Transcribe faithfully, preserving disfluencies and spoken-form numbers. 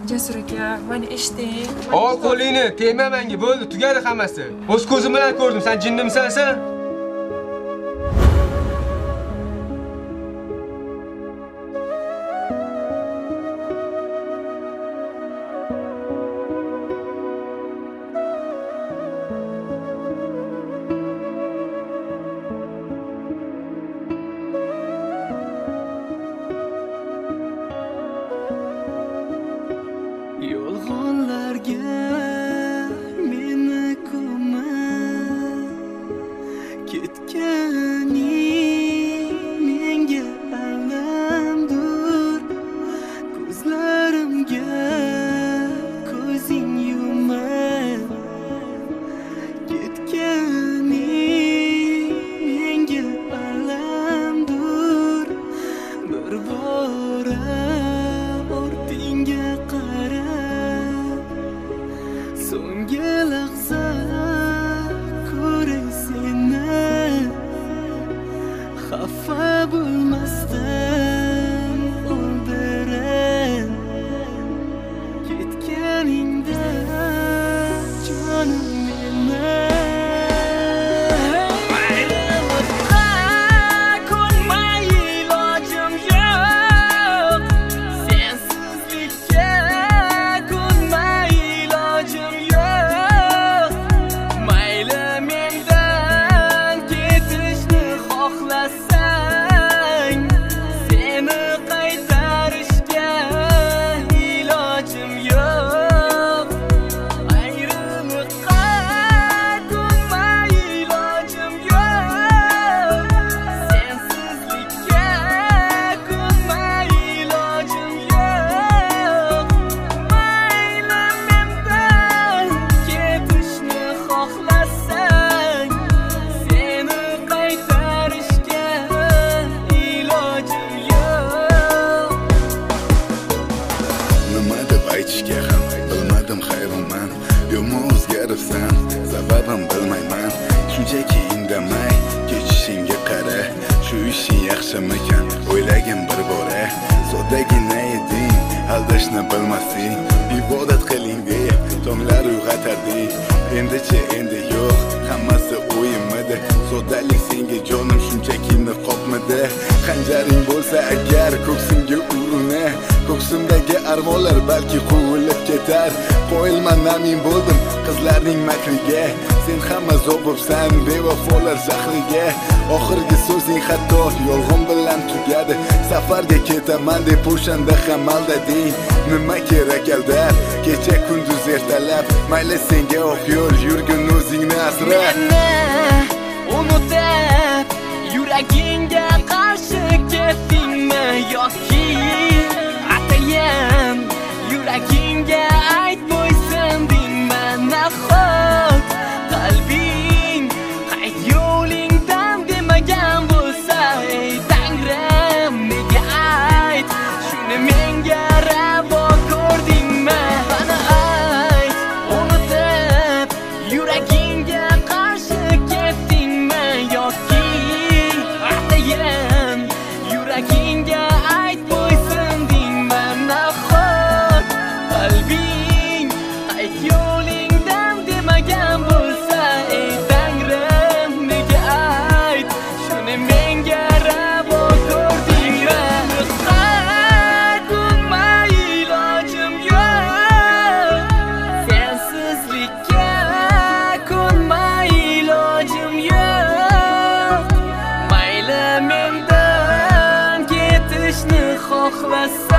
Jasur aka, meni eshiting. Ol qo'lingni, tegma menga, bo'ldi, tugadi hammasi. O'z ko'zim bilan ko'rdim, sen jinnimisan-san? Yolg'onlarga meni ko'ma, ketganing menga alamdur. Ko'zlarimga ko'zing yumma, ketganing menga alamdur. Bir bora ortingga qara, so'nggi lahza ko'ray seni. Xafa bo'lmasdan o'ldirar ketganingda jonim meni. Aytishga ham bilmadim hayronman, yomon o'zgaribsan, sababim bilmayman. Shunchaki indamay kechishingga qara, shu ishing yaxshimikan o'ylagin bir bora. Soddagina eding, aldashni bilmasding, ibodat qiling deb tonglar uyg'otarding. Endi-chi endi yo'q, hammasi o'yinmidi. Soddalik senga jonim shunchaki niqobmidi. Xanjaring bo'lsa agar ko'ksimga uruna, ko'ksimdagi armonlar balki quvilib ketar. Qo'yilman namin bo'ldim qizlarning makriga, sen hamma zobibsan bevafolar shahriga. Oxirgi so'zing hatto yolg'on bilan tugadi. Safarga ketaman deb o'shanda ham aldading. Nima kerak aldab, kecha kunduz ertalab, mayli senga oq yo'l, yurgin o'zingni asra. Unutib yuragingga qarshi ketdingmi yoki atayam yuragingga ayt bo'ysundingmi? Nahot qalbing qayt yo'lingdan demagan bo'lsa, ey Tangrim nega ayt shuni menga ravo ko'rdingmi? Mana ayt, unutib yuragingga qarshi ketdingmi yoki atayam yuragingga ayt bo'ysundingmi? Nahot qalbing qayt yo'lingdan demagan bo'lsa, ey Tangrim nega ayt shuni menga ravo ko'rdingmi? Qilma ilojim yo'q, sensizlikka ko'nma ilojim yo'q. Mayli mendan ketishni xohlasang,